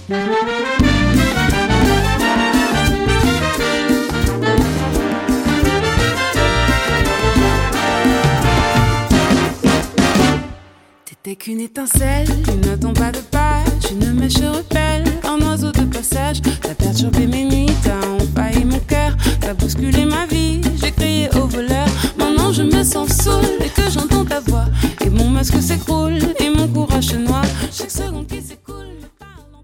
T'étais qu'une étincelle, ne tombe pas de page, une mèche